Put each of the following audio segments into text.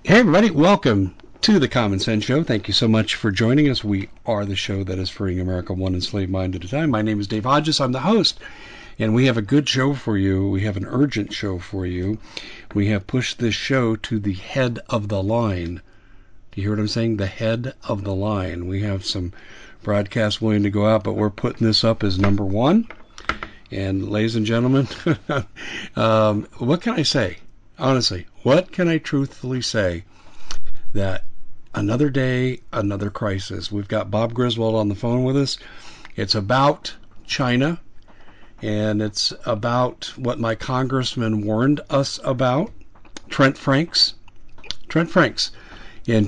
Hey, everybody, welcome to the Common Sense Show. Thank you so much for joining us. We are the show that is freeing America one enslaved mind at a time. My name is Dave Hodges. I'm the host, and we have a good show for you. We have an urgent show for you. We have pushed this show to the head of the line. Do you hear what I'm saying? The head of the line. We have some broadcasts willing to go out, but we're putting this up as number one. And ladies and gentlemen, what can I say? Honestly, what can I truthfully say? That another day, another crisis. We've got Bob Griswold on the phone with us. It's about China, and it's about what my congressman warned us about, Trent Franks. Trent Franks, in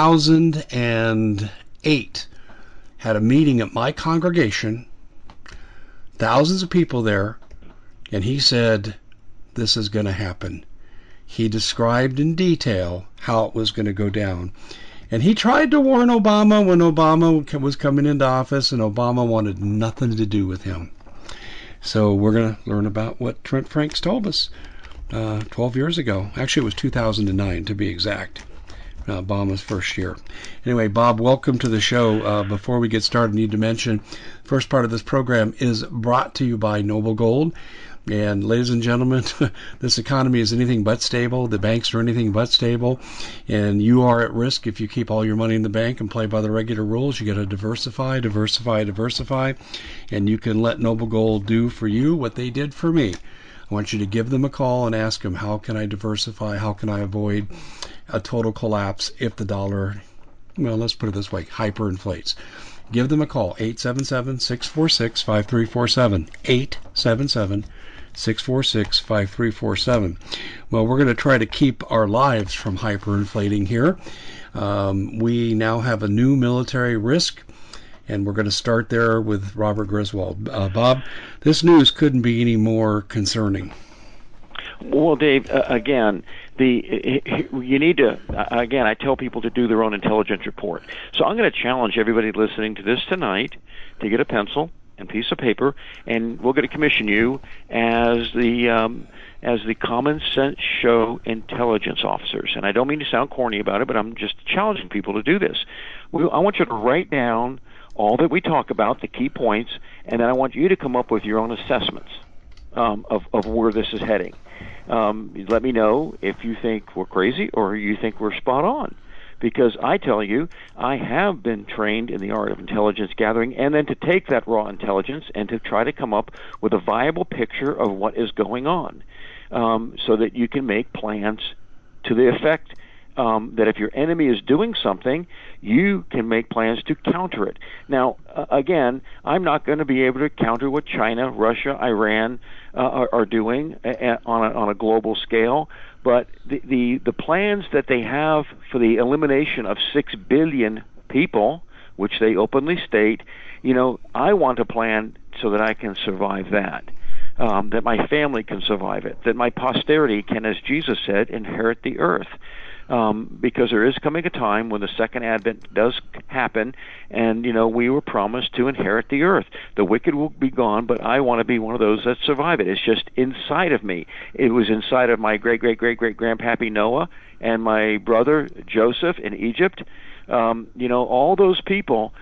2008, had a meeting at my congregation, thousands of people there, and he said, this is going to happen. He described in detail how it was going to go down. And he tried to warn Obama when Obama was coming into office, and Obama wanted nothing to do with him. So we're going to learn about what Trent Franks told us 12 years ago. Actually, it was 2009 to be exact. Obama's first year. Anyway, Bob, welcome to the show. Before we get started, I need to mention the first part of this program is brought to you by Noble Gold. And ladies and gentlemen, this economy is anything but stable. The banks are anything but stable. And you are at risk if you keep all your money in the bank and play by the regular rules. You got to diversify. And you can let Noble Gold do for you what they did for me. I want you to give them a call and ask them, how can I diversify? How can I avoid a total collapse if the dollar, well, let's put it this way, hyperinflates? Give them a call, 877-646-5347, 877-646-5347. Well, we're going to try to keep our lives from hyperinflating here. We now have a new military risk, and we're going to start there with Robert Griswold. Bob, this news couldn't be any more concerning. Well, Dave, again, you need to, again, I tell people to do their own intelligence report. So I'm going to challenge everybody listening to this tonight to get a pencil and piece of paper, and we're going to commission you as the Common Sense Show intelligence officers. And I don't mean to sound corny about it, but I'm just challenging people to do this. I want you to write down all that we talk about, the key points, and then I want you to come up with your own assessments of where this is heading. Let me know if you think we're crazy or you think we're spot on. Because I tell you, I have been trained in the art of intelligence gathering, and then to take that raw intelligence and to try to come up with a viable picture of what is going on, so that you can make plans to the effect that if your enemy is doing something, you can make plans to counter it. Now, again, I'm not going to be able to counter what China, Russia, Iran are doing on a global scale, but the plans that they have for the elimination of 6 billion people, which they openly state, I want a plan so that I can survive that. That my family can survive it, that my posterity can, as Jesus said, inherit the earth. Because there is coming a time when the second advent does happen, and, we were promised to inherit the earth. The wicked will be gone, but I want to be one of those that survive it. It's just inside of me. It was inside of my great-great-great-great-grandpappy Noah and my brother Joseph in Egypt. All those people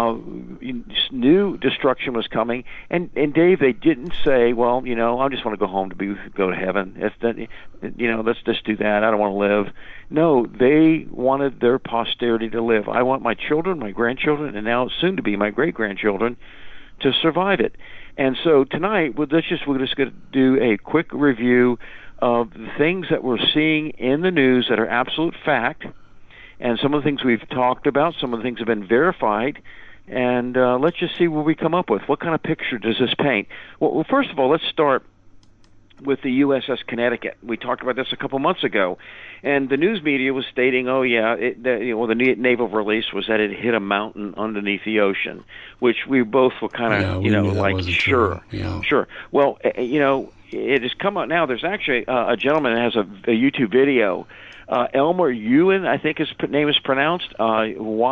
knew destruction was coming, and Dave, they didn't say, well, I just want to go home go to heaven. Let's just do that. I don't want to live. No, they wanted their posterity to live. I want my children, my grandchildren, and now soon to be my great-grandchildren to survive it. And so tonight, we're just going to do a quick review of the things that we're seeing in the news that are absolute fact. And some of the things we've talked about, some of the things have been verified, and let's just see what we come up with. What kind of picture does this paint? Well, first of all, let's start with the USS Connecticut. We talked about this a couple months ago, and the news media was stating, the naval release was that it hit a mountain underneath the ocean, which we both were kind of, sure. Well, it has come out now. There's actually a gentleman that has a YouTube video. Elmer Yuen, I think his name is pronounced,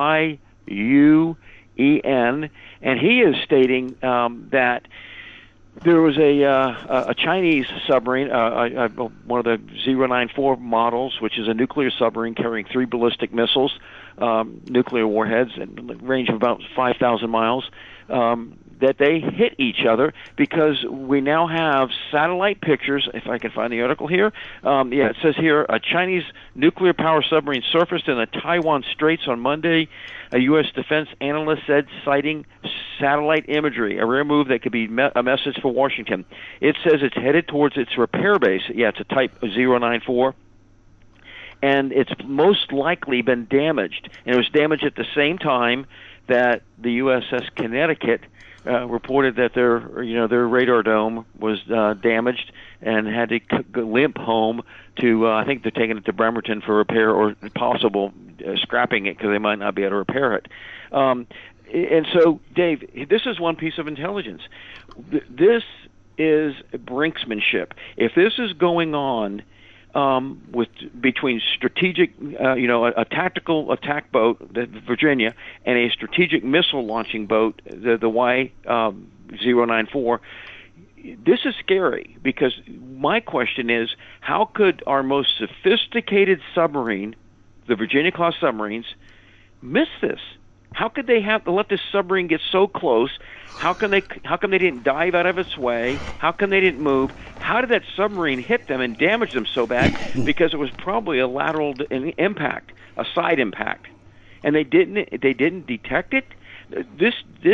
Yuen, and he is stating that There was a Chinese submarine, one of the 094 models, which is a nuclear submarine carrying 3 ballistic missiles, nuclear warheads, and a range of about 5,000 miles. That they hit each other because we now have satellite pictures. If I can find the article here, it says here a Chinese nuclear power submarine surfaced in the Taiwan Straits on Monday. A U.S. defense analyst said, citing satellite imagery, a rare move that could be a message for Washington. It says it's headed towards its repair base. Yeah, it's a Type 094. And it's most likely been damaged. And it was damaged at the same time that the USS Connecticut reported that their radar dome was damaged and had to limp home to, I think they're taking it to Bremerton for repair or possible scrapping it because they might not be able to repair it. And so, Dave, this is one piece of intelligence. This is brinksmanship. If this is going on between strategic, a tactical attack boat, the Virginia, and a strategic missile launching boat, the Y-094, this is scary because my question is, how could our most sophisticated submarine, the Virginia-class submarines, miss this? How could they have to let this submarine get so close? How come they didn't dive out of its way? How come they didn't move? How did that submarine hit them and damage them so bad? Because it was probably a lateral impact, a side impact, and they didn't detect it. This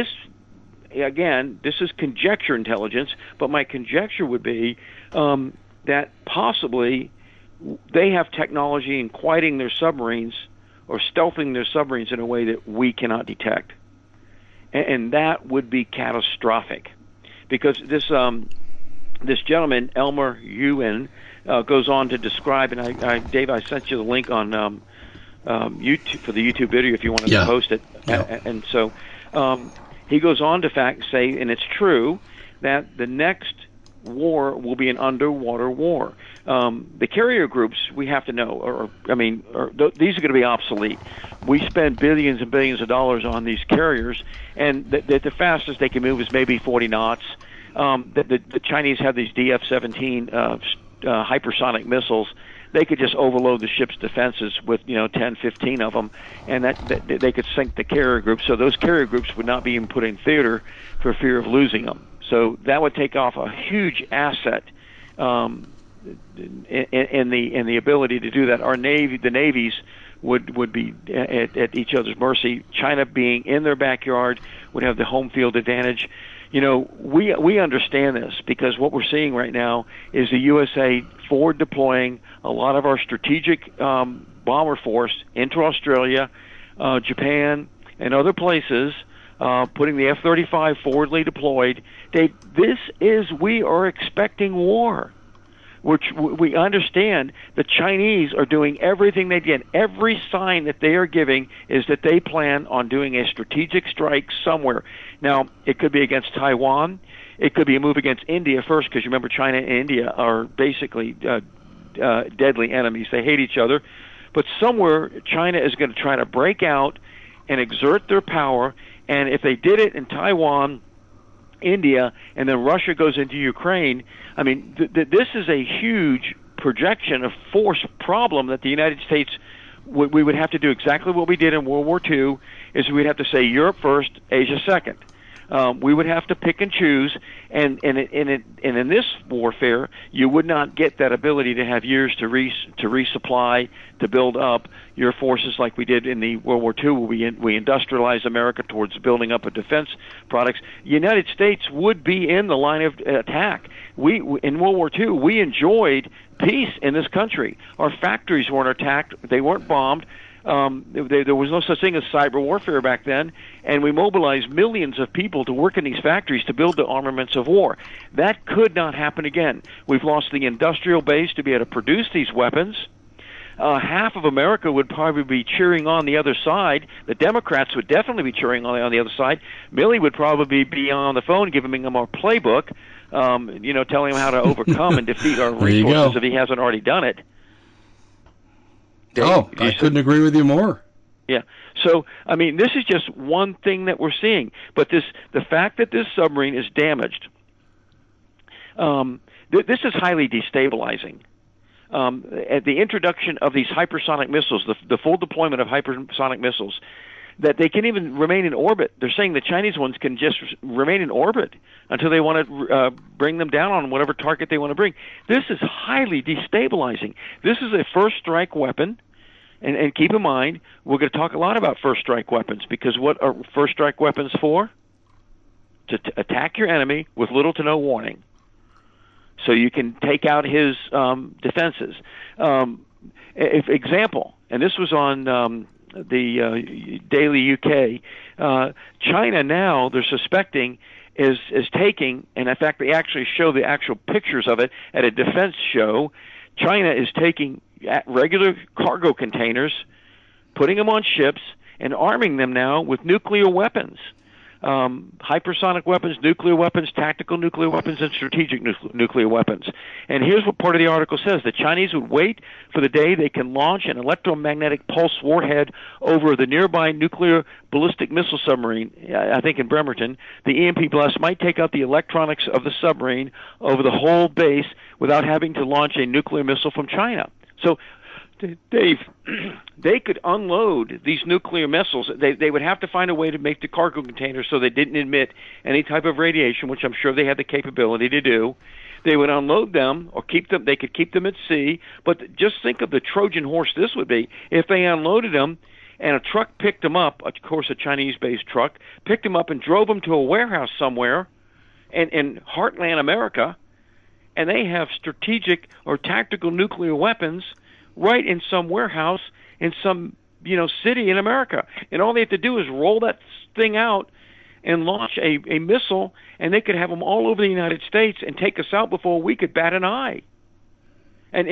is conjecture intelligence, but my conjecture would be that possibly they have technology in quieting their submarines or stealthing their submarines in a way that we cannot detect. And that would be catastrophic. Because this gentleman, Elmer Ewan, goes on to describe, and Dave, I sent you the link on YouTube for the YouTube video if you wanted to post it. Yeah. And so he goes on to say, and it's true, that the next war will be an underwater war. The carrier groups, we have to know, these are going to be obsolete. We spend billions and billions of dollars on these carriers, and the fastest they can move is maybe 40 knots. The Chinese have these DF-17 hypersonic missiles. They could just overload the ship's defenses with 10, 15 of them, and that they could sink the carrier groups. So those carrier groups would not be even put in theater for fear of losing them. So that would take off a huge asset in the ability to do that. The navies would be at each other's mercy. China, being in their backyard, would have the home field advantage. We understand this because what we're seeing right now is the USA forward deploying a lot of our strategic bomber force into Australia, Japan, and other places. Putting the F-35 forwardly deployed. We are expecting war, which we understand the Chinese are doing everything they can. Every sign that they are giving is that they plan on doing a strategic strike somewhere. Now, it could be against Taiwan. It could be a move against India first, because you remember China and India are basically deadly enemies. They hate each other. But somewhere, China is going to try to break out and exert their power. And if they did it in Taiwan, India, and then Russia goes into Ukraine, this is a huge projection of force problem that the United States we would have to do exactly what we did in World War II, is we'd have to say Europe first, Asia second. We would have to pick and choose, and in this warfare, you would not get that ability to have years to resupply, to build up your forces like we did in the World War II, where we industrialized America towards building up of defense products. The United States would be in the line of attack. In World War II, we enjoyed peace in this country. Our factories weren't attacked; they weren't bombed. There was no such thing as cyber warfare back then, and we mobilized millions of people to work in these factories to build the armaments of war. That could not happen again. We've lost the industrial base to be able to produce these weapons. Half of America would probably be cheering on the other side. The Democrats would definitely be cheering on the other side. Milley would probably be on the phone giving him our playbook, telling him how to overcome and defeat our resources if he hasn't already done it. Dave, I couldn't agree with you more. Yeah. So, this is just one thing that we're seeing. But the fact that this submarine is damaged This is highly destabilizing. At the introduction of these hypersonic missiles, the full deployment of hypersonic missiles, that they can even remain in orbit. They're saying the Chinese ones can just remain in orbit until they want to bring them down on whatever target they want to bring. This is highly destabilizing. This is a first strike weapon. And keep in mind, we're going to talk a lot about first strike weapons, because what are first strike weapons for? To attack your enemy with little to no warning, so you can take out his defenses. Example, and this was on the Daily UK. China now, they're suspecting, is taking, and in fact they actually show the actual pictures of it at a defense show. China is taking regular cargo containers, putting them on ships, and arming them now with nuclear weapons. Hypersonic weapons, nuclear weapons, tactical nuclear weapons, and strategic nuclear weapons. And here's what part of the article says. The Chinese would wait for the day they can launch an electromagnetic pulse warhead over the nearby nuclear ballistic missile submarine, I think in Bremerton. The EMP blast might take out the electronics of the submarine over the whole base without having to launch a nuclear missile from China. So, Dave, they could unload these nuclear missiles. They would have to find a way to make the cargo containers so they didn't emit any type of radiation, which I'm sure they had the capability to do. They would unload them or keep them. They could keep them at sea. But just think of the Trojan horse this would be if they unloaded them and a truck picked them up, of course a Chinese-based truck, picked them up and drove them to a warehouse somewhere in heartland America, and they have strategic or tactical nuclear weapons right in some warehouse in some city in America, and all they have to do is roll that thing out and launch a missile, and they could have them all over the United States and take us out before we could bat an eye. And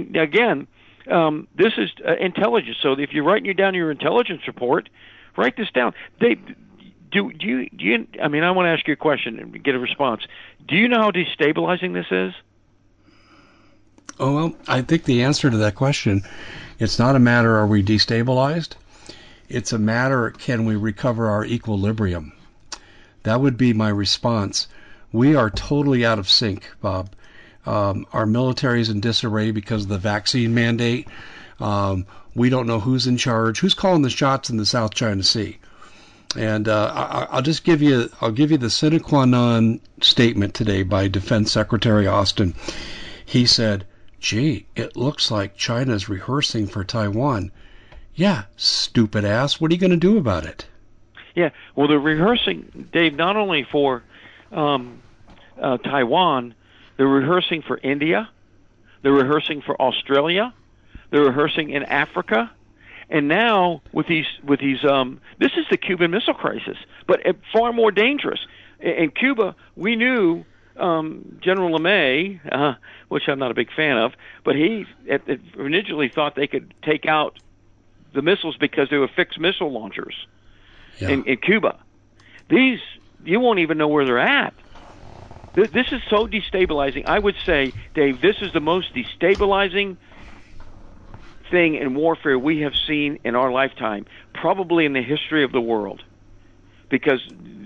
this is intelligence. So if you're writing down your intelligence report, write this down. Do you? I mean, I want to ask you a question and get a response. Do you know how destabilizing this is? Oh, well, I think the answer to that question, it's not a matter are we destabilized? It's a matter, can we recover our equilibrium? That would be my response. We are totally out of sync, Bob. Our military is in disarray because of the vaccine mandate. We don't know who's in charge, who's calling the shots in the South China Sea. And I'll just give you the sine qua non statement today by Defense Secretary Austin. He said, "Gee, it looks like China's rehearsing for Taiwan." Yeah, stupid ass. What are you going to do about it? Yeah, well, they're rehearsing, Dave, not only for Taiwan, they're rehearsing for India, they're rehearsing for Australia, they're rehearsing in Africa, and now with these, this is the Cuban Missile Crisis, but far more dangerous. In Cuba, we knew General LeMay, which I'm not a big fan of, but he initially thought they could take out the missiles because they were fixed missile launchers in Cuba. These, you won't even know where they're at. This is so destabilizing. I would say, Dave, this is the most destabilizing thing in warfare we have seen in our lifetime, probably in the history of the world. Because,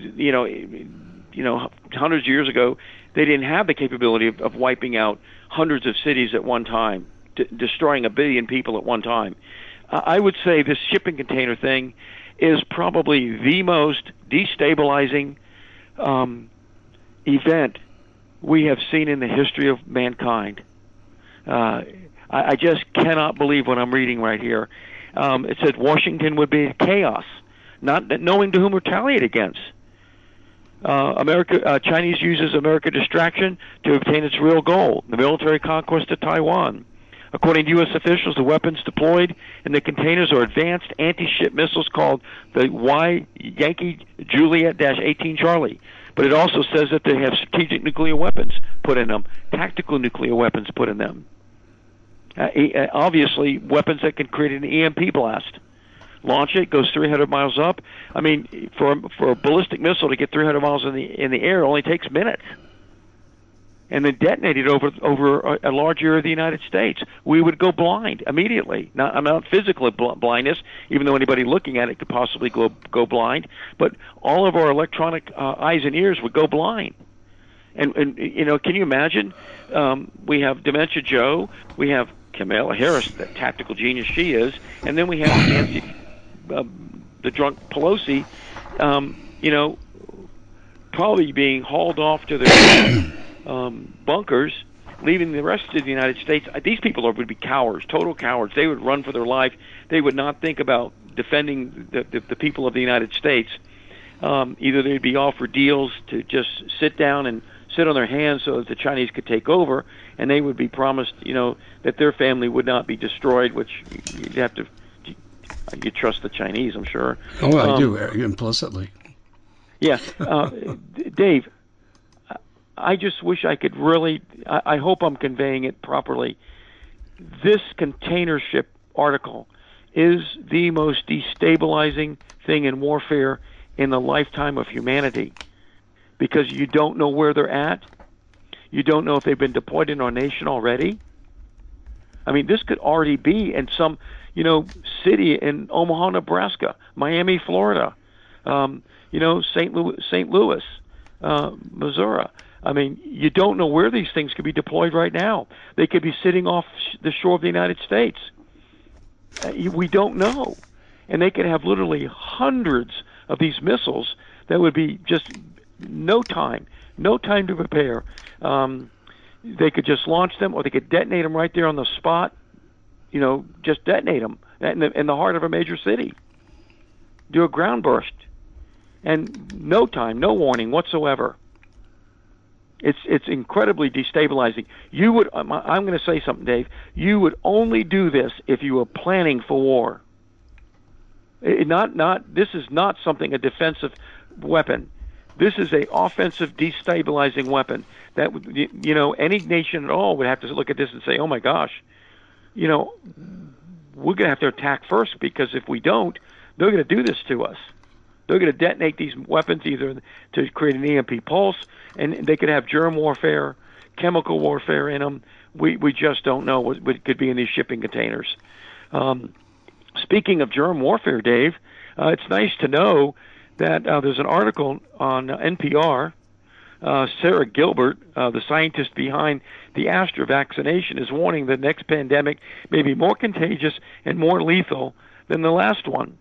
hundreds of years ago, they didn't have the capability of wiping out hundreds of cities at one time, destroying 1 billion people at one time. I would say this shipping container thing is probably the most destabilizing event we have seen in the history of mankind. I just cannot believe what I'm reading right here. It said Washington would be chaos, not knowing to whom retaliate against. Chinese uses American distraction to obtain its real goal, the military conquest of Taiwan. According to U.S. officials, the weapons deployed in the containers are advanced anti-ship missiles called the Yankee Juliet-18 Charlie. But it also says that they have strategic nuclear weapons put in them, tactical nuclear weapons put in them. Obviously, weapons that can create an EMP blast. Launch it, goes 300 miles up. I mean, for a ballistic missile to get 300 miles in the air only takes minutes. And then detonate it over a large area of the United States. We would go blind immediately. Now, I'm not physical blindness, even though anybody looking at it could possibly go blind. But all of our electronic eyes and ears would go blind. And you know, can you imagine? We have Dementia Joe, we have Kamala Harris, the tactical genius she is, and then we have Nancy, the drunk Pelosi, you know, probably being hauled off to their bunkers, leaving the rest of the United States. These people would be cowards, total cowards. They would run for their life. They would not think about defending the people of the United States. Either they'd be offered deals to just sit down and sit on their hands so that the Chinese could take over, and they would be promised, you know, that their family would not be destroyed, which you'd have to, you trust the Chinese, I'm sure. Oh, I do, implicitly. Yeah. Dave, I just wish I could really, I hope I'm conveying it properly. This container ship article is the most destabilizing thing in warfare in the lifetime of humanity, because you don't know where they're at. You don't know if they've been deployed in our nation already. I mean, this could already be in some, you know, city in Omaha, Nebraska, Miami, Florida, you know, St. Louis, Missouri. I mean, you don't know where these things could be deployed right now. They could be sitting off the shore of the United States. We don't know. And they could have literally hundreds of these missiles that would be just no time to prepare. They could just launch them, or they could detonate them right there on the spot. You know, just detonate them in the heart of a major city. Do a ground burst, and no time, no warning whatsoever. It's incredibly destabilizing. You would, I'm going to say something, Dave. You would only do this if you were planning for war. This is not something, a defensive weapon. This is a offensive, destabilizing weapon that, you know, any nation at all would have to look at this and say, oh my gosh, you know, we're going to have to attack first, because if we don't, they're going to do this to us. They're going to detonate these weapons either to create an EMP pulse, and they could have germ warfare, chemical warfare in them. We just don't know what could be in these shipping containers. Speaking of germ warfare, Dave, it's nice to know that there's an article on NPR. Sarah Gilbert, the scientist behind the Astra vaccination, is warning the next pandemic may be more contagious and more lethal than the last one.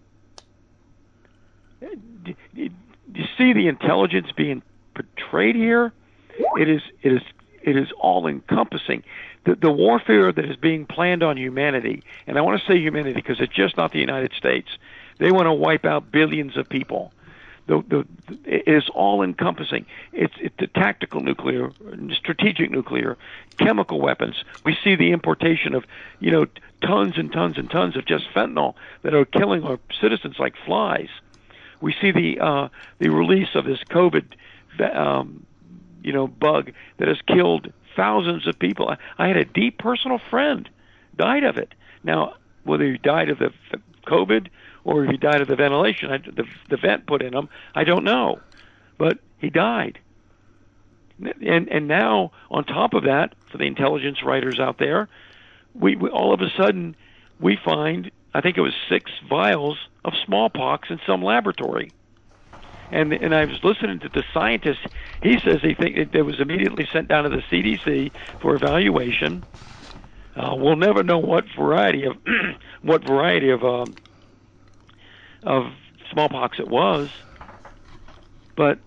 Do you see the intelligence being portrayed here? It is all encompassing. The warfare that is being planned on humanity, and I want to say humanity because it's just not the United States. They want to wipe out billions of people. It is all encompassing. It's the tactical nuclear, strategic nuclear, chemical weapons. We see the importation of, you know, tons and tons and tons of just fentanyl that are killing our citizens like flies. We see the release of this COVID, you know, bug that has killed thousands of people. I had a deep personal friend died of it. Now, whether he died of the COVID or if he died of the ventilation, the vent put in him, I don't know. But he died. And now, on top of that, for the intelligence writers out there, we all of a sudden, we find, I think it was 6 vials of smallpox in some laboratory. And I was listening to the scientist. He says he thinks it was immediately sent down to the CDC for evaluation. We'll never know what variety of smallpox it was, but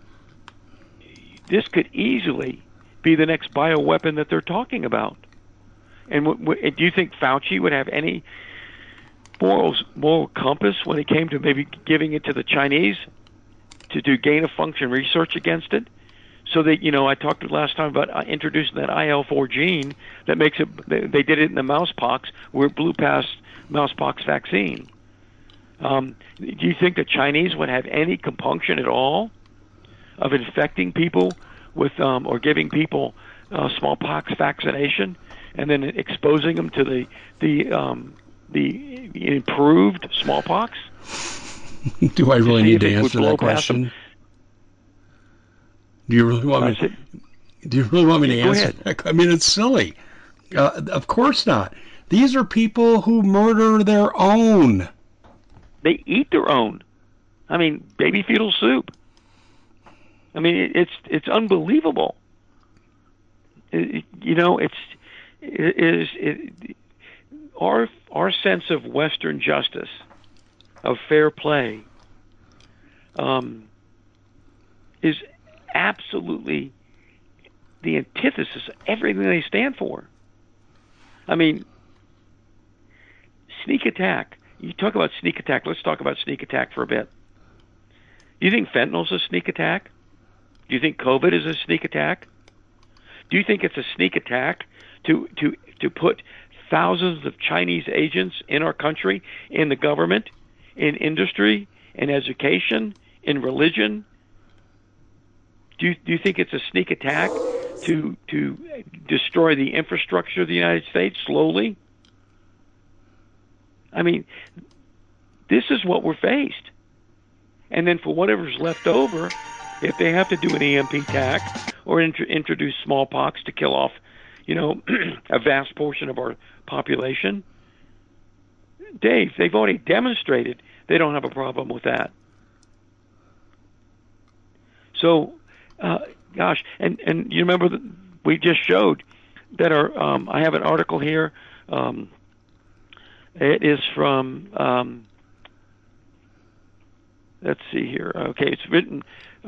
this could easily be the next bioweapon that they're talking about. And do you think Fauci would have any moral compass when it came to maybe giving it to the Chinese to do gain-of-function research against it? So that, you know, I talked last time about introducing that IL-4 gene that makes it. They did it in the mousepox, where it blew past mousepox vaccine. Do you think the Chinese would have any compunction at all of infecting people with or giving people smallpox vaccination and then exposing them to the improved smallpox? Do I really need to answer that question? Do you really want me? Do you really want me to answer? I mean, it's silly. Of course not. These are people who murder their own. They eat their own. I mean, baby fetal soup. I mean, it's unbelievable. Our sense of Western justice, of fair play, is absolutely the antithesis of everything they stand for. I mean, sneak attack. You talk about sneak attack. Let's talk about sneak attack for a bit. Do you think fentanyl's a sneak attack? Do you think COVID is a sneak attack? Do you think it's a sneak attack to put thousands of Chinese agents in our country, in the government, in industry, in education, in religion? Do you think it's a sneak attack to destroy the infrastructure of the United States slowly? I mean, this is what we're faced. And then for whatever's left over, if they have to do an EMP attack or introduce smallpox to kill off, a vast portion of our population, Dave, they've already demonstrated they don't have a problem with that. So, gosh, and you remember that we just showed that I have an article here. It is from, let's see here. Okay, it's written,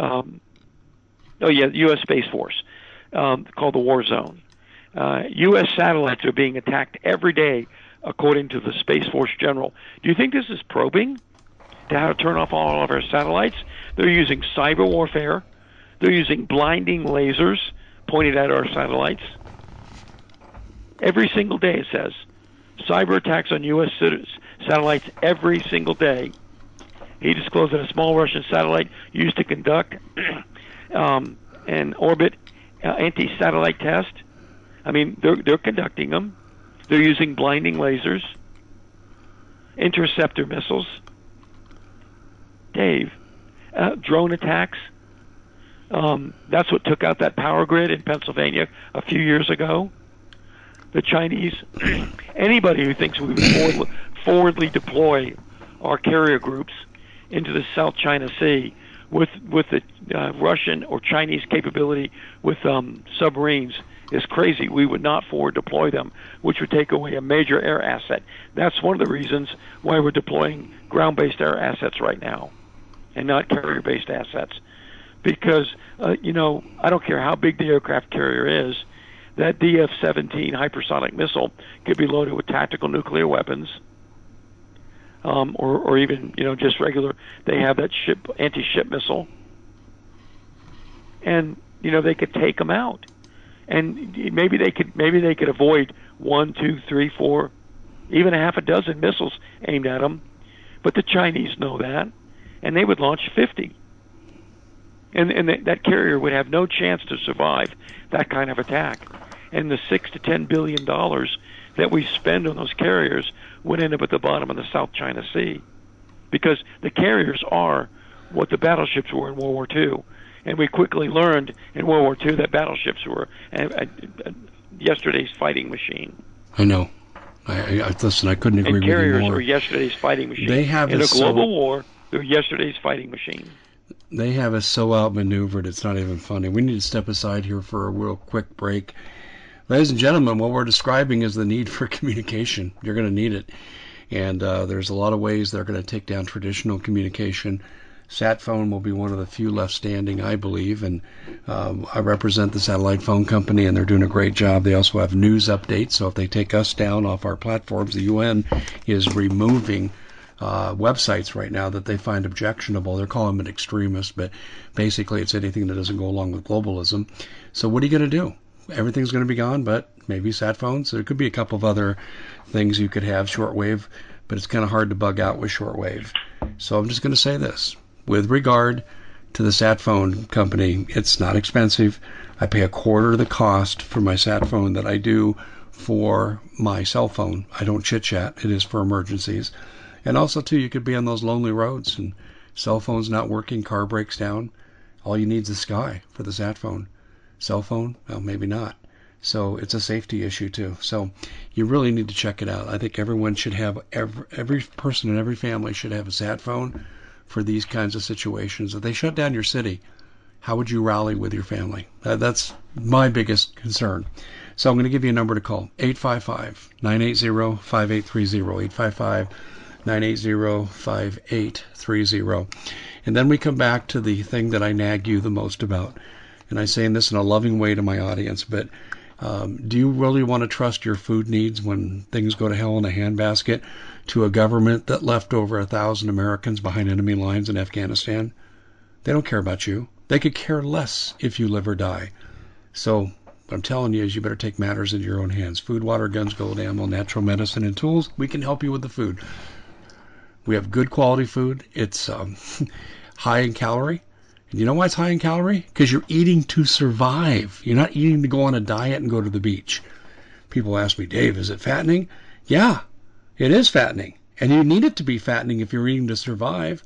U.S. Space Force, called the War Zone. U.S. satellites are being attacked every day, according to the Space Force General. Do you think this is probing to how to turn off all of our satellites? They're using cyber warfare. They're using blinding lasers pointed at our satellites. Every single day, it says. Cyber attacks on U.S. satellites every single day. He disclosed that a small Russian satellite used to conduct an orbit anti-satellite test. I mean, they're conducting them. They're using blinding lasers, interceptor missiles. Dave, drone attacks. That's what took out that power grid in Pennsylvania a few years ago. The Chinese, anybody who thinks we would forwardly deploy our carrier groups into the South China Sea with the Russian or Chinese capability with submarines is crazy. We would not forward deploy them, which would take away a major air asset. That's one of the reasons why we're deploying ground-based air assets right now and not carrier-based assets. Because, I don't care how big the aircraft carrier is, that DF-17 hypersonic missile could be loaded with tactical nuclear weapons, or even, just regular. They have that anti-ship missile. And, they could take them out. And maybe they could avoid 1, 2, 3, 4, even a half a dozen missiles aimed at them. But the Chinese know that, and they would launch 50. And that carrier would have no chance to survive that kind of attack. And the $6 to $10 billion that we spend on those carriers would end up at the bottom of the South China Sea, because the carriers are what the battleships were in World War II. And we quickly learned in World War II that battleships were yesterday's fighting machine. I know. Listen, I couldn't agree with you more. And carriers are yesterday's fighting machine. They have in a global war, they're yesterday's fighting machine. They have us so outmaneuvered, it's not even funny. We need to step aside here for a real quick break. Ladies and gentlemen, what we're describing is the need for communication. You're going to need it. And there's a lot of ways they're going to take down traditional communication. Sat phone will be one of the few left standing, I believe, and I represent the satellite phone company, and they're doing a great job. They also have news updates, so if they take us down off our platforms, the UN is removing websites right now that they find objectionable. They're calling them an extremist, but basically it's anything that doesn't go along with globalism. So what are you going to do? Everything's going to be gone, but maybe sat phones. There could be a couple of other things you could have, shortwave, but it's kind of hard to bug out with shortwave. So I'm just going to say this. With regard to the sat phone company, it's not expensive. I pay a quarter of the cost for my sat phone that I do for my cell phone. I don't chit-chat. It is for emergencies. And also, too, you could be on those lonely roads and cell phone's not working, car breaks down. All you need is the sky for the sat phone. Cell phone? Well, maybe not. So it's a safety issue, too. So you really need to check it out. I think everyone should have, every person in every family should have a sat phone for these kinds of situations. If they shut down your city, how would you rally with your family? That's my biggest concern. So I'm going to give you a number to call, 855-980-5830, 855-980-5830. And then we come back to the thing that I nag you the most about. And I'm saying this in a loving way to my audience, but do you really want to trust your food needs when things go to hell in a handbasket to a government that left over 1,000 Americans behind enemy lines in Afghanistan? They don't care about you. They could care less if you live or die. So what I'm telling you is you better take matters into your own hands. Food, water, guns, gold, ammo, natural medicine, and tools. We can help you with the food. We have good quality food. It's high in calorie. And you know why it's high in calorie? Because you're eating to survive. You're not eating to go on a diet and go to the beach. People ask me, Dave, is it fattening? Yeah, it is fattening. And you need it to be fattening if you're eating to survive.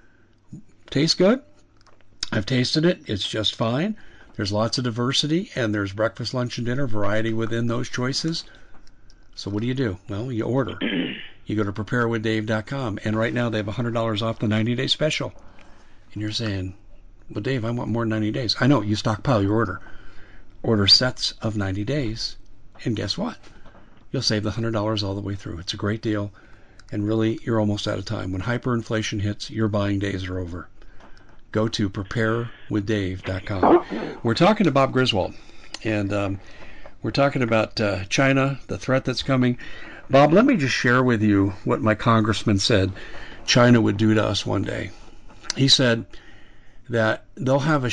Tastes good? I've tasted it. It's just fine. There's lots of diversity, and there's breakfast, lunch, and dinner, variety within those choices. So what do? Well, you order. You go to preparewithdave.com, and right now they have $100 off the 90-day special. And you're saying, well, Dave, I want more than 90 days. I know, you stockpile your order. Order sets of 90 days, and guess what? You'll save the $100 all the way through. It's a great deal, and really, you're almost out of time. When hyperinflation hits, your buying days are over. Go to preparewithdave.com. We're talking to Bob Griswold, and we're talking about China, the threat that's coming. Bob, let me just share with you what my congressman said China would do to us one day. He said that they'll have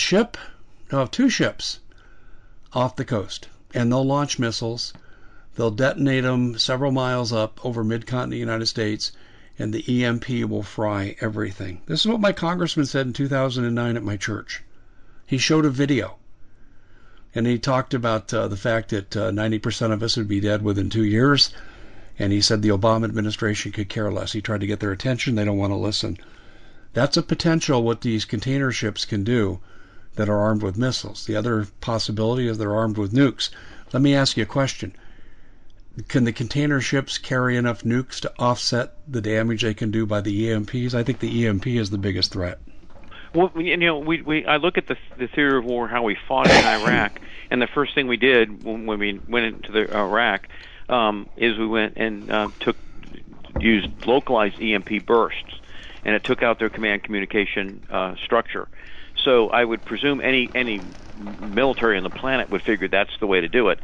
two ships off the coast, and they'll launch missiles. They'll detonate them several miles up over mid-continent United States, and the EMP will fry everything. This is what my congressman said in 2009 at my church. He showed a video, and he talked about the fact that 90% of us would be dead within 2 years, and he said the Obama administration could care less. He tried to get their attention. They don't want to listen. That's a potential what these container ships can do that are armed with missiles. The other possibility is they're armed with nukes. Let me ask you a question. Can the container ships carry enough nukes to offset the damage they can do by the EMPs? I think the EMP is the biggest threat. Well, I look at the theory of war, how we fought in Iraq, and the first thing we did when we went into the Iraq is we went and used localized EMP bursts, and it took out their command communication structure. So I would presume any military on the planet would figure that's the way to do it.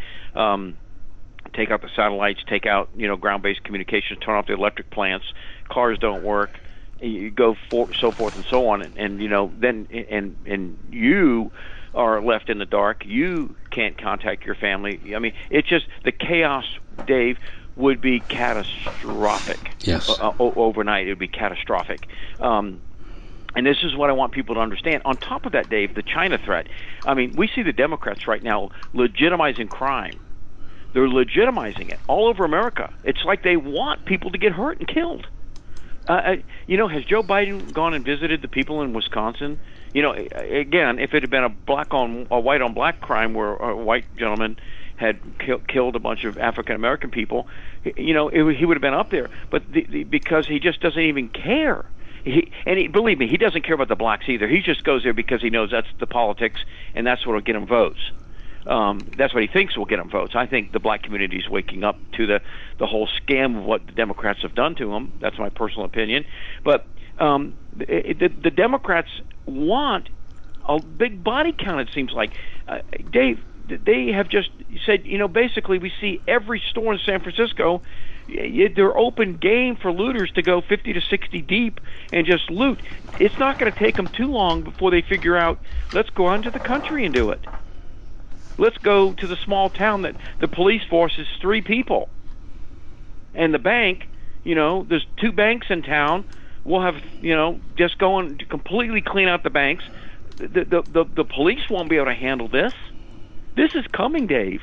Take out the satellites, take out ground-based communications, turn off the electric plants, cars don't work, you go so forth and so on, and then you are left in the dark. You can't contact your family. I mean, it's just the chaos, Dave, would be catastrophic. Yes. Overnight, it would be catastrophic. And this is what I want people to understand. On top of that, Dave, the China threat. I mean, we see the Democrats right now legitimizing crime. They're legitimizing it all over America. It's like they want people to get hurt and killed. Has Joe Biden gone and visited the people in Wisconsin? Again, if it had been a white on black crime where a white gentleman had killed a bunch of African American people, he would have been up there. But because he just doesn't even care. Believe me, he doesn't care about the blacks either. He just goes there because he knows that's the politics and that's what will get him votes. That's what he thinks will get him votes. I think the black community is waking up to the whole scam of what the Democrats have done to them. That's my personal opinion. But the Democrats want a big body count, it seems like. Dave, they have just said, basically we see every store in San Francisco, they're open game for looters to go 50 to 60 deep and just loot. It's not going to take them too long before they figure out, let's go out into the country and do it. Let's go to the small town that the police force is 3 people. And the bank, there's 2 banks in town. We'll have, just go and completely clean out the banks. The police won't be able to handle this. This is coming, Dave.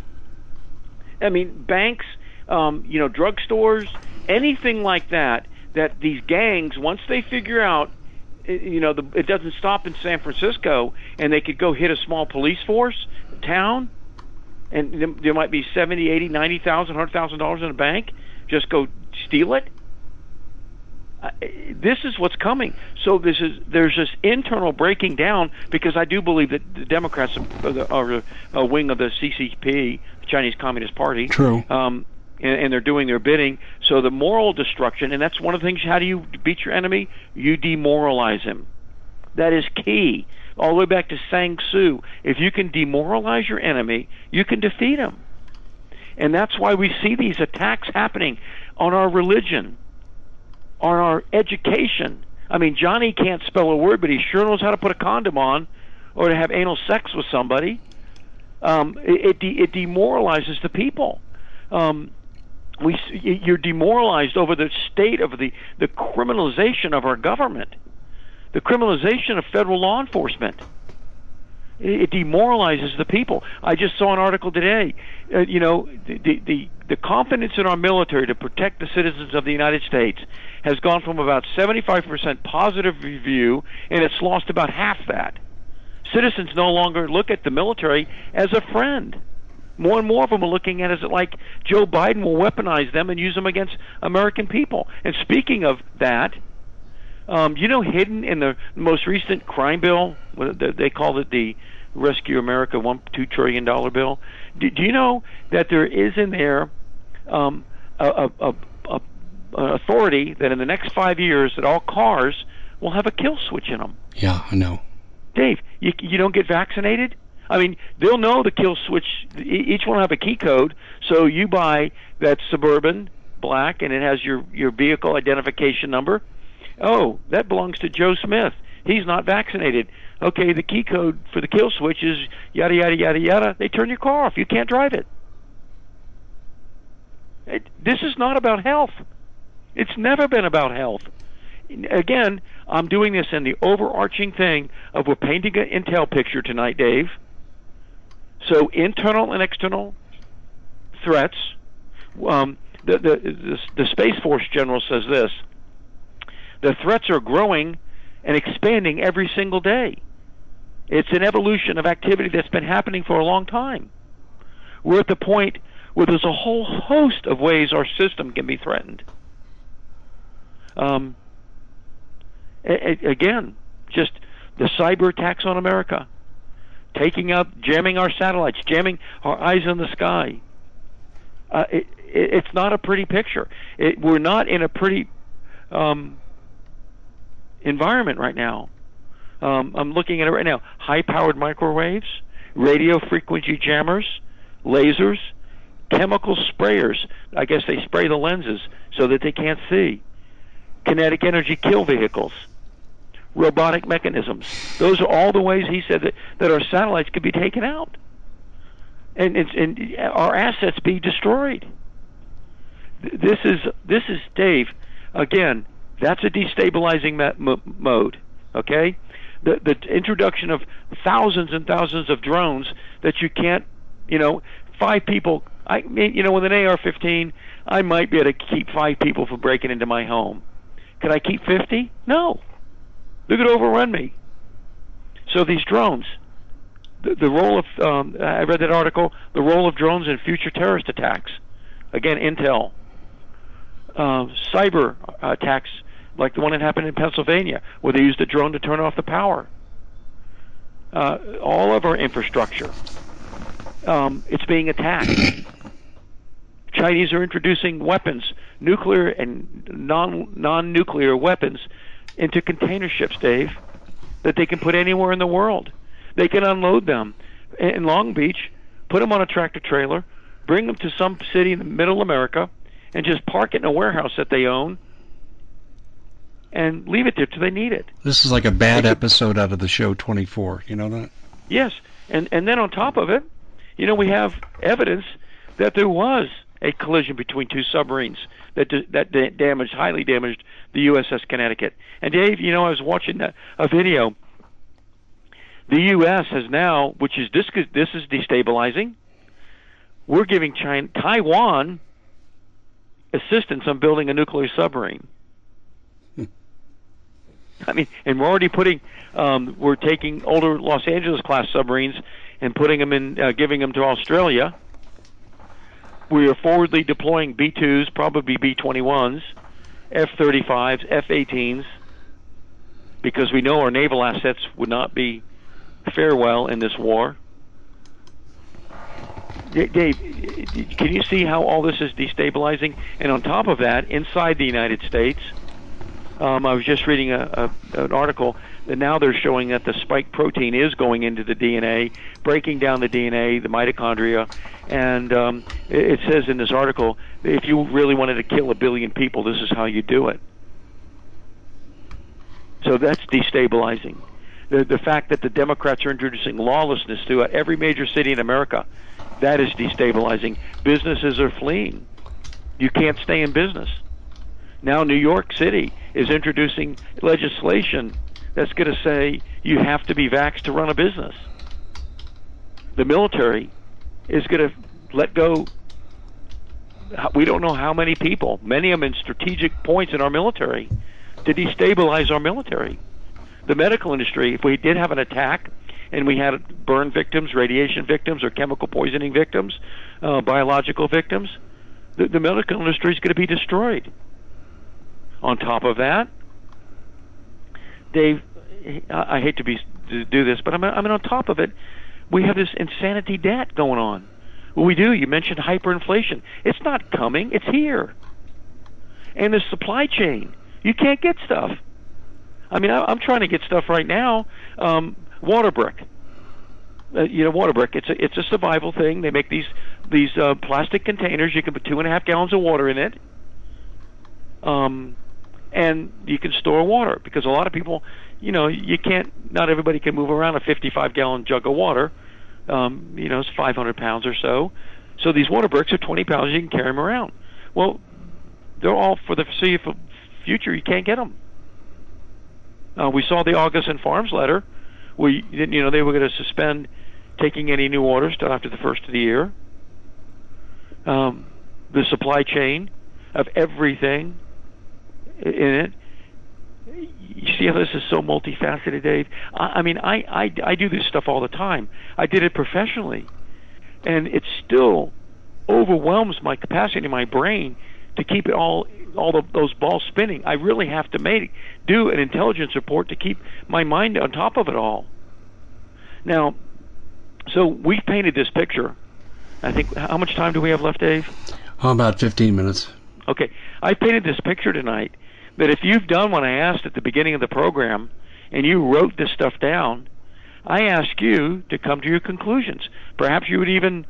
I mean, banks, drugstores, anything like that these gangs, once they figure out, it doesn't stop in San Francisco, and they could go hit a small police force town, and there might be $70,000, $80,000, $90,000, $100,000 in a bank. Just go steal it. this is what's coming. So there's this internal breaking down, because I do believe that the Democrats are a wing of the CCP, the Chinese Communist Party. True. And they're doing their bidding. So the moral destruction, and that's one of the things. How do you beat your enemy? You demoralize him. That is key. All the way back to Sang Tzu. If you can demoralize your enemy, you can defeat him. And that's why we see these attacks happening on our religion, on our education. I mean, Johnny can't spell a word, but he sure knows how to put a condom on or to have anal sex with somebody. It demoralizes the people. You're demoralized over the state of the criminalization of our government, the criminalization of federal law enforcement. It demoralizes the people. I just saw an article today. The confidence in our military to protect the citizens of the United States has gone from about 75% positive review, and it's lost about half that. Citizens no longer look at the military as a friend. More and more of them are looking at it as like Joe Biden will weaponize them and use them against American people. And speaking of that, hidden in the most recent crime bill, they called it the Rescue America $2 trillion bill. Do you know that there is in there an authority that in the next 5 years that all cars will have a kill switch in them? Yeah, I know. Dave, you don't get vaccinated? I mean, they'll know the kill switch. Each one will have a key code. So you buy that Suburban black, and it has your vehicle identification number. Oh, that belongs to Joe Smith. He's not vaccinated. Okay, the key code for the kill switch is yada, yada, yada, yada. They turn your car off. You can't drive it. This is not about health. It's never been about health. Again, I'm doing this in the overarching thing of we're painting an intel picture tonight, Dave. So internal and external threats. The Space Force general says this: the threats are growing and expanding every single day. It's an evolution of activity that's been happening for a long time. We're at the point where there's a whole host of ways our system can be threatened. Again, just the cyber attacks on America, jamming our satellites, jamming our eyes in the sky. It's not a pretty picture. We're not in a pretty environment right now. I'm looking at it right now. High-powered microwaves, radio frequency jammers, lasers, chemical sprayers. I guess they spray the lenses so that they can't see. Kinetic energy kill vehicles, robotic mechanisms. Those are all the ways he said that our satellites could be taken out, and our assets be destroyed. This is Dave. Again, that's a destabilizing mode. Okay, the introduction of thousands and thousands of drones that you can't, 5 people. With an AR-15, I might be able to keep 5 people from breaking into my home. Could I keep 50? No. They could overrun me. So these drones, the role of, I read that article, the role of drones in future terrorist attacks. Again, intel. Cyber attacks, like the one that happened in Pennsylvania, where they used a drone to turn off the power. All of our infrastructure, it's being attacked. Chinese are introducing weapons, nuclear and non-nuclear weapons, into container ships, Dave, that they can put anywhere in the world. They can unload them in Long Beach, put them on a tractor trailer, bring them to some city in the middle of America, and just park it in a warehouse that they own and leave it there till they need it. This is like a bad episode out of the show 24. You know that? Yes. And then on top of it, we have evidence that there was a collision between 2 submarines that highly damaged the USS Connecticut. And Dave, I was watching a video. The U.S. has now, this is destabilizing. We're giving Taiwan assistance on building a nuclear submarine. And we're already we're taking older Los Angeles class submarines and putting them in, giving them to Australia. We are forwardly deploying B-2s, probably B-21s, F-35s, F-18s, because we know our naval assets would not be fare well in this war. Dave, can you see how all this is destabilizing? And on top of that, inside the United States, I was just reading an article that now they're showing that the spike protein is going into the DNA, breaking down the DNA, the mitochondria, and it says in this article, if you really wanted to kill 1 billion people, this is how you do it. So that's destabilizing. The fact that the Democrats are introducing lawlessness to every major city in America, that is destabilizing. Businesses are fleeing. You can't stay in business. Now New York City is introducing legislation that's going to say you have to be vaxxed to run a business. The military is going to let go. We don't know how many people, many of them in strategic points in our military, to destabilize our military. The medical industry, if we did have an attack and we had burn victims, radiation victims, or chemical poisoning victims, biological victims, the medical industry is going to be destroyed. On top of that, Dave, I hate to do this, but I mean, on top of it, we have this insanity debt going on. Well, we do. You mentioned hyperinflation. It's not coming. It's here. And the supply chain. You can't get stuff. I mean, I'm trying to get stuff right now. Waterbrick. Waterbrick. It's a survival thing. They make these plastic containers. You can put 2.5 gallons of water in it. And you can store water, because a lot of people, you can't. Not everybody can move around a 55-gallon jug of water. It's 500 pounds or so. So these water bricks are 20 pounds. You can carry them around. Well, they're all for the foreseeable future. You can't get them. We saw the Augustin Farms letter where they were going to suspend taking any new orders till after the first of the year. The supply chain of everything in it. You see how this is so multifaceted, Dave? I do this stuff all the time. I did it professionally, and it still overwhelms my capacity in my brain to keep it all those balls spinning. I really have to do an intelligence report to keep my mind on top of it all. Now, so we've painted this picture. I think, how much time do we have left, Dave? About 15 minutes. Okay. I painted this picture tonight that if you've done what I asked at the beginning of the program and you wrote this stuff down, I ask you to come to your conclusions. Perhaps you would even,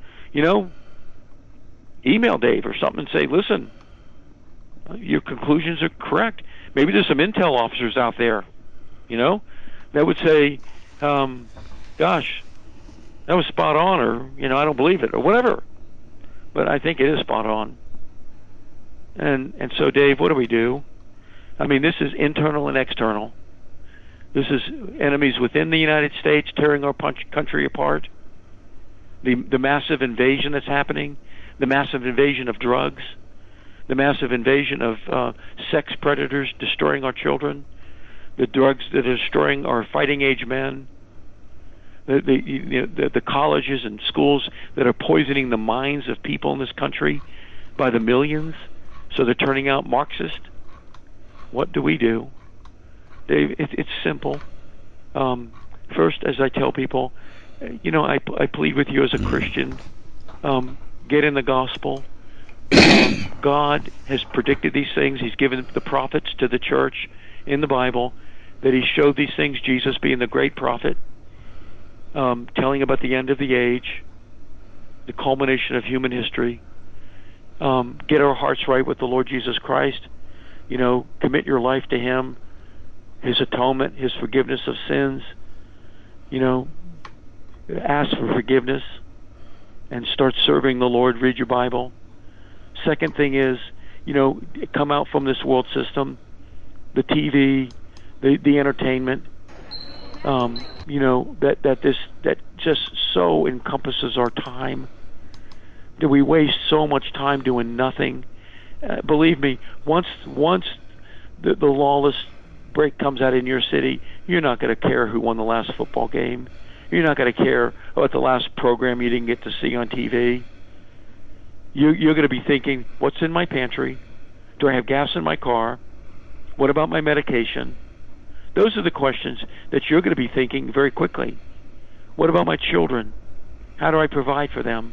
email Dave or something and say, listen, your conclusions are correct. Maybe there's some intel officers out there, that would say, gosh, that was spot on, or, I don't believe it, or whatever. But I think it is spot on. And so, Dave, what do? I mean, this is internal and external. This is enemies within the United States tearing our country apart. The massive invasion that's happening, the massive invasion of drugs, the massive invasion of sex predators destroying our children, the drugs that are destroying our fighting age men, the colleges and schools that are poisoning the minds of people in this country by the millions, so they're turning out Marxist. What do? Dave, it's simple. First, as I tell people, I plead with you as a Christian, get in the gospel. God has predicted these things. He's given the prophets to the church in the Bible, that he showed these things, Jesus being the great prophet, telling about the end of the age, the culmination of human history. Get our hearts right with the Lord Jesus Christ. Commit your life to him, his atonement, his forgiveness of sins. Ask for forgiveness and start serving the Lord. Read your Bible. Second thing is, come out from this world system, the TV, the entertainment, that just so encompasses our time, that we waste so much time doing nothing. Believe me, once the lawless break comes out in your city, you're not going to care who won the last football game. You're not going to care about the last program you didn't get to see on TV. You're going to be thinking, what's in my pantry? Do I have gas in my car? What about my medication? Those are the questions that you're going to be thinking very quickly. What about my children? How do I provide for them?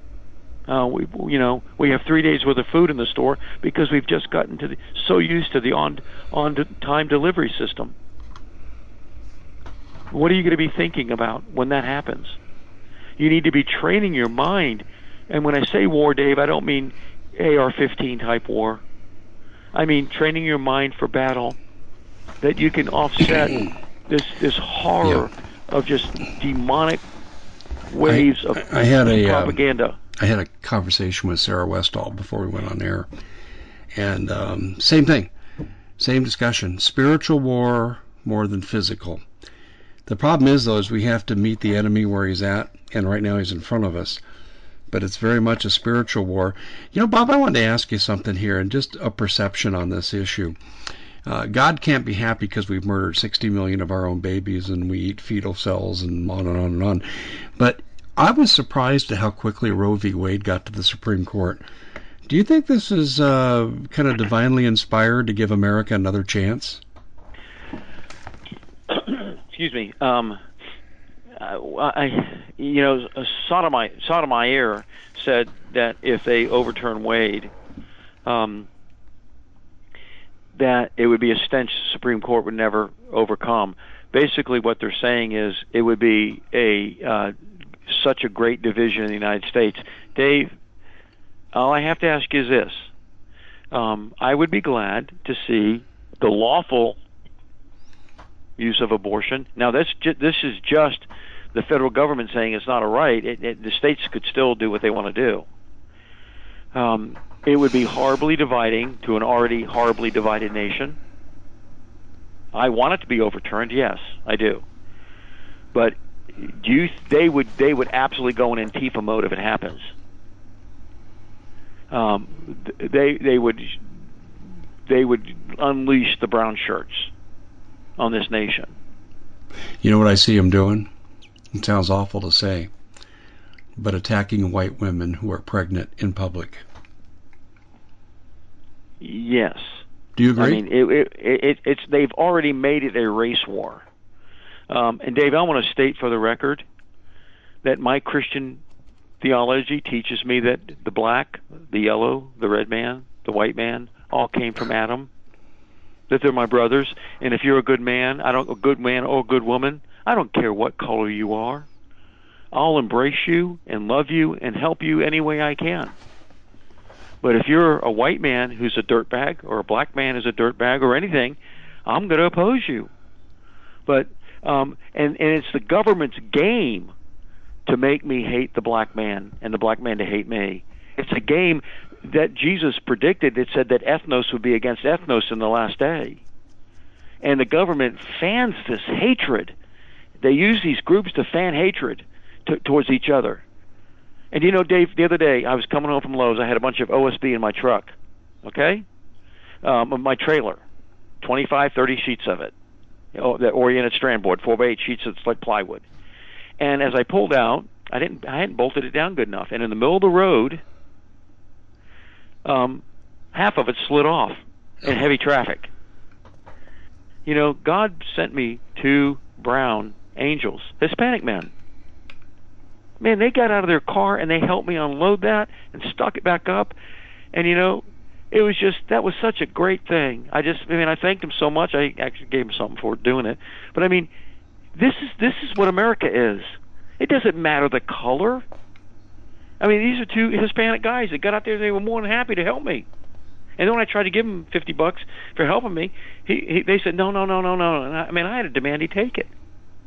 We have 3 days worth of food in the store because we've just gotten so used to the on-time delivery system. What are you going to be thinking about when that happens? You need to be training your mind. And when I say war, Dave, I don't mean AR-15 type war. I mean training your mind for battle, that you can offset this horror of just demonic waves of propaganda. I had a conversation with Sarah Westall before we went on air, and same thing, same discussion. Spiritual war more than physical. The problem is, though, is we have to meet the enemy where he's at, and right now he's in front of us. But it's very much a spiritual war. You know, Bob, I wanted to ask you something here, and just a perception on this issue. God can't be happy because we've murdered 60 million of our own babies and we eat fetal cells and on and on and on. But I was surprised at how quickly Roe v. Wade got to the Supreme Court. Do you think this is kind of divinely inspired to give America another chance? Excuse me. Sotomayor said that if they overturn Wade, that it would be a stench the Supreme Court would never overcome. Basically, what they're saying is it would be such a great division in the United States. Dave, all I have to ask you is this. I would be glad to see the lawful use of abortion. Now, this is just the federal government saying it's not a right. The states could still do what they want to do. It would be horribly dividing to an already horribly divided nation. I want it to be overturned. Yes, I do. But they would absolutely go in Antifa mode if it happens. They would unleash the brown shirts on this nation. You know what I see them doing? It sounds awful to say, but attacking white women who are pregnant in public. Yes. Do you agree? I mean, they've already made it a race war. And Dave, I want to state for the record that my Christian theology teaches me that the black, the yellow, the red man, the white man, all came from Adam. That they're my brothers, and if you're a good man, a good man or a good woman, I don't care what color you are. I'll embrace you and love you and help you any way I can. But if you're a white man who's a dirtbag, or a black man who's a dirtbag, or anything, I'm going to oppose you. But and it's the government's game to make me hate the black man and the black man to hate me. It's a game that Jesus predicted. It said that ethnos would be against ethnos in the last day. And the government fans this hatred. They use these groups to fan hatred towards each other. And you know, Dave, the other day I was coming home from Lowe's. I had a bunch of OSB in my truck, okay? My trailer, 25, 30 sheets of it. That oriented strand board, 4x8 sheets. It's like plywood. And as I pulled out, I hadn't bolted it down good enough. And in the middle of the road, half of it slid off in heavy traffic. You know, God sent me 2 brown angels, Hispanic men. Man, they got out of their car and they helped me unload that and stuck it back up. And you know, it was that was such a great thing. I thanked them so much. I actually gave them something for doing it. But I mean, this is what America is. It doesn't matter the color. I mean, these are 2 Hispanic guys that got out there. They were more than happy to help me. And then when I tried to give them $50 for helping me, they said no. And I had to demand he take it.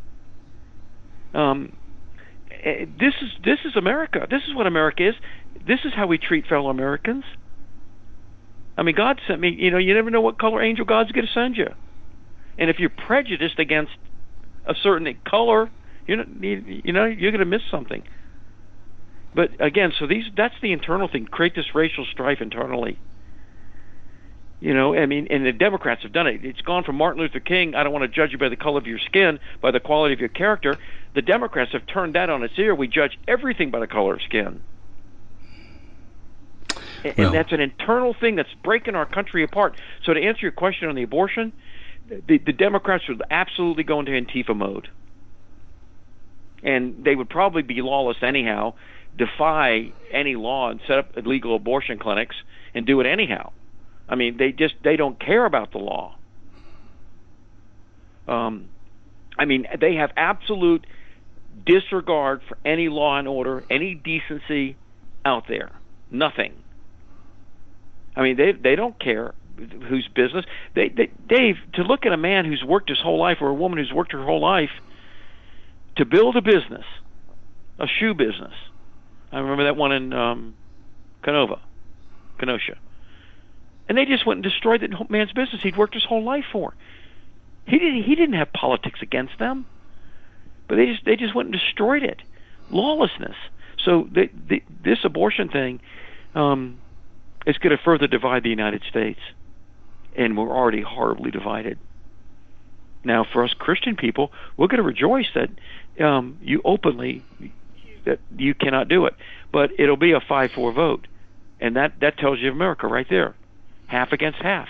This is America. This is what America is. This is how we treat fellow Americans. I mean, God sent me. You know, you never know what color angel God's going to send you. And if you're prejudiced against a certain color, you're going to miss something. But again, that's the internal thing. Create this racial strife internally. You know, I mean, and the Democrats have done it. It's gone from Martin Luther King, I don't want to judge you by the color of your skin, by the quality of your character. The Democrats have turned that on its ear. We judge everything by the color of skin. And that's an internal thing that's breaking our country apart. So to answer your question on the abortion, the Democrats would absolutely go into Antifa mode. And they would probably be lawless anyhow, defy any law and set up illegal abortion clinics and do it anyhow. I mean, they don't care about the law. I mean, they have absolute disregard for any law and order, any decency out there. Nothing. I mean, they don't care whose business. Dave, to look at a man who's worked his whole life or a woman who's worked her whole life to build a business, a shoe business. I remember that one in Kenosha. And they just went and destroyed that man's business he'd worked his whole life for. He didn't have politics against them, but they just went and destroyed it. Lawlessness. So this abortion thing is going to further divide the United States, and we're already horribly divided. Now, for us Christian people, we're going to rejoice that you openly that you cannot do it, but it'll be a 5-4 vote, and that tells you America right there, half against half.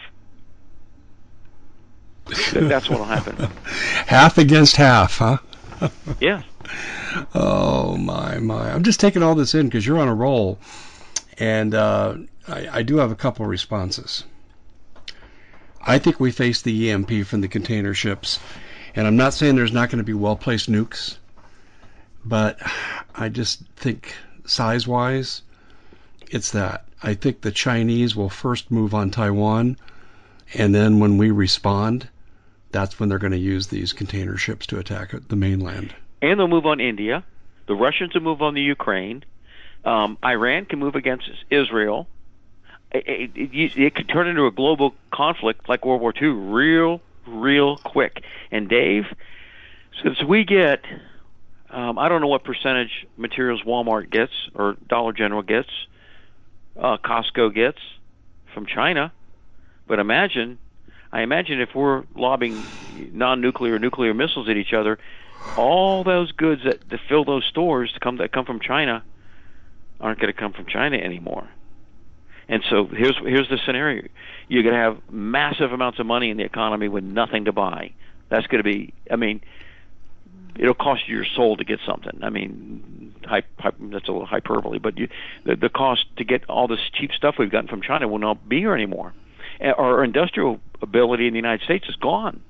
That's what'll happen. Half against half, huh? Yeah. Oh my! I'm just taking all this in because you're on a roll, and I do have a couple of responses. I think we face the EMP from the container ships, and I'm not saying there's not going to be well-placed nukes, but I just think size-wise, it's that. I think the Chinese will first move on Taiwan, and then when we respond, that's when they're going to use these container ships to attack the mainland. And they'll move on India. The Russians will move on the Ukraine. Iran can move against Israel. It could turn into a global conflict like World War II real quick. And Dave, since we get, I don't know what percentage materials Walmart gets or Dollar General gets, Costco gets from China, but I imagine if we're lobbing non-nuclear or nuclear missiles at each other, all those goods that fill those stores that come from China aren't going to come from China anymore. And so here's the scenario. You're going to have massive amounts of money in the economy with nothing to buy. That's going to be, I mean, it'll cost you your soul to get something. I mean, that's a little hyperbole, but the cost to get all this cheap stuff we've gotten from China will not be here anymore. Our industrial ability in the United States is gone.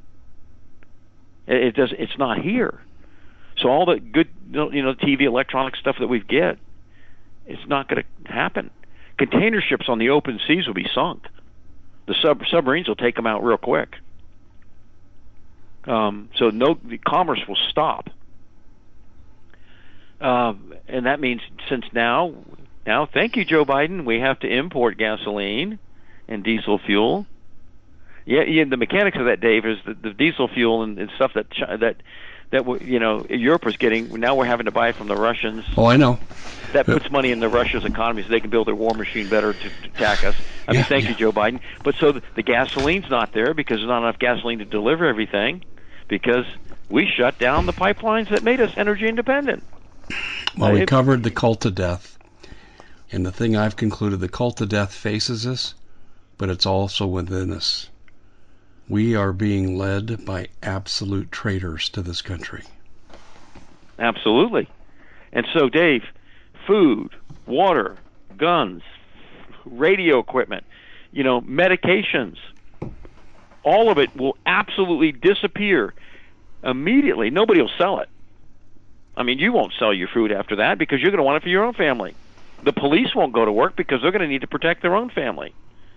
It's not here. So all the good, TV, electronic stuff that we get, it's not going to happen. Container ships on the open seas will be sunk. The submarines will take them out real quick. So the commerce will stop. And that means since now, thank you, Joe Biden, we have to import gasoline and diesel fuel. Yeah, the mechanics of that, Dave, is the diesel fuel and stuff that Europe was getting. Now we're having to buy it from the Russians. Oh, I know. That puts money in the Russia's economy so they can build their war machine better to attack us. I mean, thank you, Joe Biden. But so the gasoline's not there because there's not enough gasoline to deliver everything because we shut down the pipelines that made us energy independent. Well, we covered the cult of death. And the thing I've concluded, the cult of death faces us, but it's also within us. We are being led by absolute traitors to this country. Absolutely. And so, Dave, food, water, guns, radio equipment, medications, all of it will absolutely disappear immediately. Nobody will sell it. I mean, you won't sell your food after that because you're going to want it for your own family. The police won't go to work because they're going to need to protect their own family.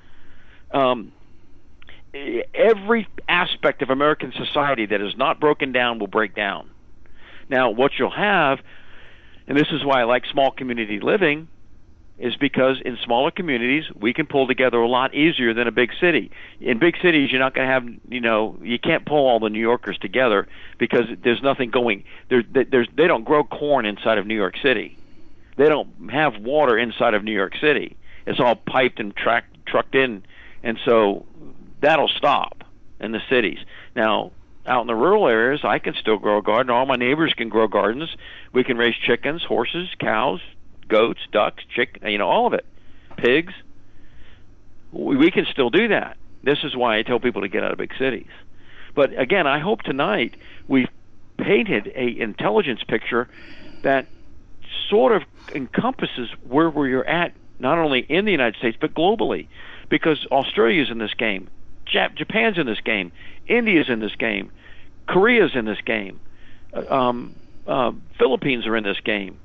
Every aspect of American society that is not broken down will break down. Now, what you'll have, and this is why I like small community living, is because in smaller communities, we can pull together a lot easier than a big city. In big cities, you're not going to have, you can't pull all the New Yorkers together because there's nothing going. They don't grow corn inside of New York City. They don't have water inside of New York City. It's all piped and trucked in, and so that'll stop in the cities. Now, out in the rural areas, I can still grow a garden. All my neighbors can grow gardens. We can raise chickens, horses, cows, goats, ducks, all of it. pigs, we can still do that. This is why I tell people to get out of big cities. But again, I hope tonight we've painted a intelligence picture that sort of encompasses where we're at, not only in the United States, but globally. Because Australia's in this game, Japan's in this game, India's in this game, Korea's in this game, Philippines are in this game.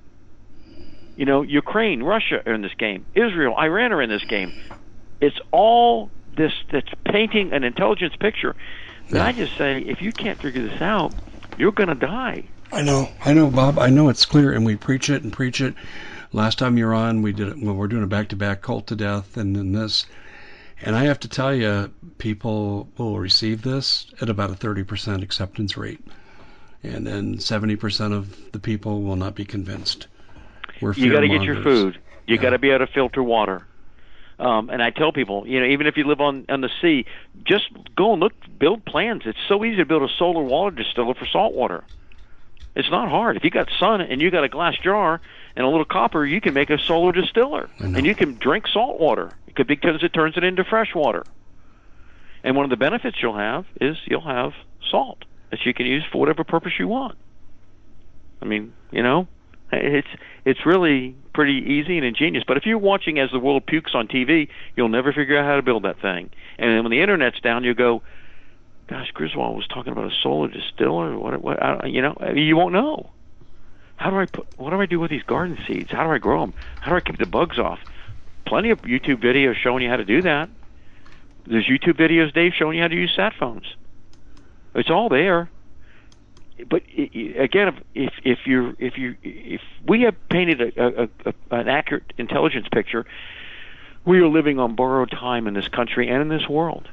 You know, Ukraine, Russia are in this game, Israel, Iran are in this game. It's all this that's painting an intelligence picture. And I just say, if you can't figure this out, you're going to die. I know, Bob. I know it's clear, and we preach it and preach it. Last time you were on, we did it. Well, we're doing a back-to-back cult to death, and then this. And I have to tell you, people will receive this at about a 30% acceptance rate, and then 70% of the people will not be convinced. You got to get your food. You got to be able to filter water. And I tell people, you know, even if you live on the sea, just go and look, build plans. It's so easy to build a solar water distiller for salt water. It's not hard. If you got sun and you got a glass jar and a little copper, you can make a solar distiller, and you can drink salt water. It could be because it turns it into fresh water. And one of the benefits you'll have is you'll have salt that you can use for whatever purpose you want. I mean, you know, it's really pretty easy and ingenious. But if you're watching as the world pukes on TV, you'll never figure out how to build that thing. And then when the internet's down, you go, gosh, Griswold was talking about a solar distiller. What? You know, you won't know. What do I do with these garden seeds? How do I grow them? How do I keep the bugs off? Plenty of YouTube videos showing you how to do that. There's YouTube videos, Dave, showing you how to use sat phones. It's all there. But again, if we have painted an accurate intelligence picture, we are living on borrowed time in this country and in this world.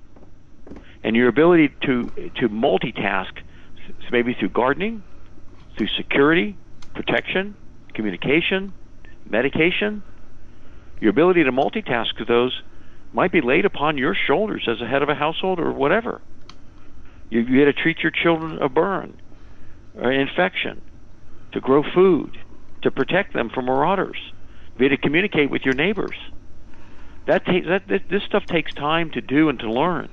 And your ability to multitask, maybe through gardening, through security, protection, communication, medication, your ability to multitask those might be laid upon your shoulders as a head of a household or whatever. You got to treat your children a burn or an infection, to grow food, to protect them from marauders, be able to communicate with your neighbors. This stuff takes time to do and to learn.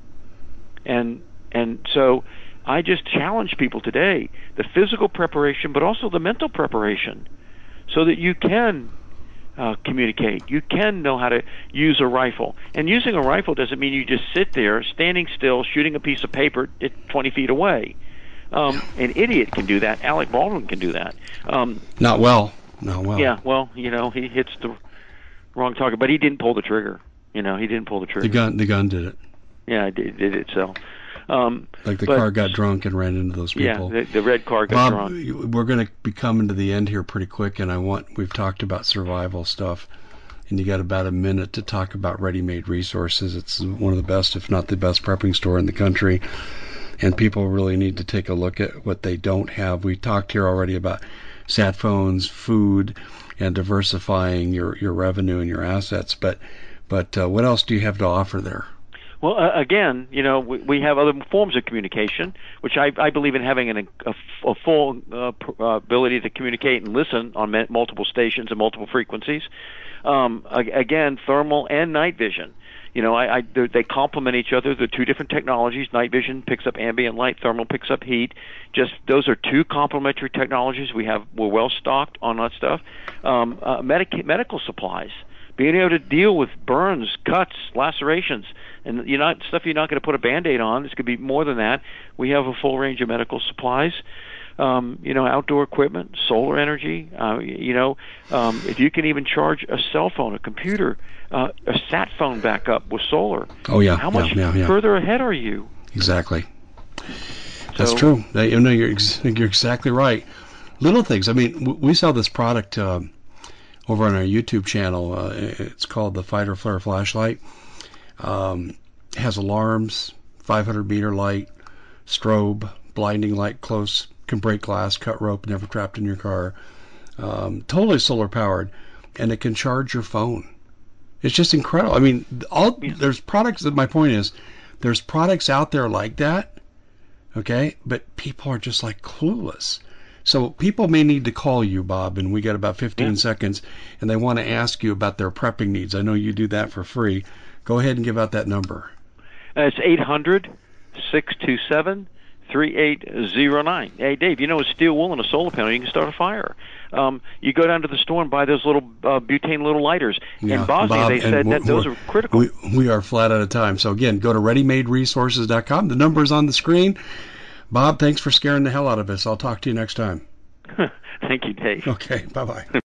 And so I just challenge people today, the physical preparation, but also the mental preparation, so that you can communicate. You can know how to use a rifle. And using a rifle doesn't mean you just sit there, standing still, shooting a piece of paper at 20 feet away. An idiot can do that. Alec Baldwin can do that. Not well. Yeah, well, you know, he hits the wrong target, but he didn't pull the trigger. You know, he didn't pull the trigger. The gun did it. Yeah, it did it. So, car got drunk and ran into those people. Yeah, the red car got drunk. We're going to be coming to the end here pretty quick, and we've talked about survival stuff, and you got about a minute to talk about ready-made resources. It's one of the best, if not the best, prepping store in the country, and people really need to take a look at what they don't have. We talked here already about sat phones, food, and diversifying your revenue and your assets, but what else do you have to offer there? Well, again, you know, we have other forms of communication, which I believe in having a full ability to communicate and listen on multiple stations and multiple frequencies. Again, thermal and night vision. You know, they complement each other. They're two different technologies. Night vision picks up ambient light. Thermal picks up heat. Just those are two complementary technologies. We're well stocked on that stuff. Medical supplies. Being able to deal with burns, cuts, lacerations, and stuff you're not going to put a Band-Aid on. This could be more than that. We have a full range of medical supplies, outdoor equipment, solar energy. If you can even charge a cell phone, a computer, a sat phone backup with solar. Oh yeah. How much further ahead are you? Exactly. That's true. You're exactly right. Little things. I mean, we sell this product over on our YouTube channel. It's called the Fighter Flare Flashlight. Has alarms, 500-meter light, strobe, blinding light, close, can break glass, cut rope, never trapped in your car. Totally solar powered, and it can charge your phone. It's just incredible. I mean, there's products. My point is, there's products out there like that, okay? But people are just like clueless. So people may need to call you, Bob, and we got about 15 seconds, and they want to ask you about their prepping needs. I know you do that for free. Go ahead and give out that number. It's 800-627-3809. Hey, Dave, you know, with steel wool and a solar panel, you can start a fire. You go down to the store and buy those little butane little lighters. Yeah, in Bosnia, Bob, they said that those are critical. We are flat out of time. So, again, go to ReadyMadeResources.com. The number is on the screen. Bob, thanks for scaring the hell out of us. I'll talk to you next time. Thank you, Dave. Okay, bye-bye.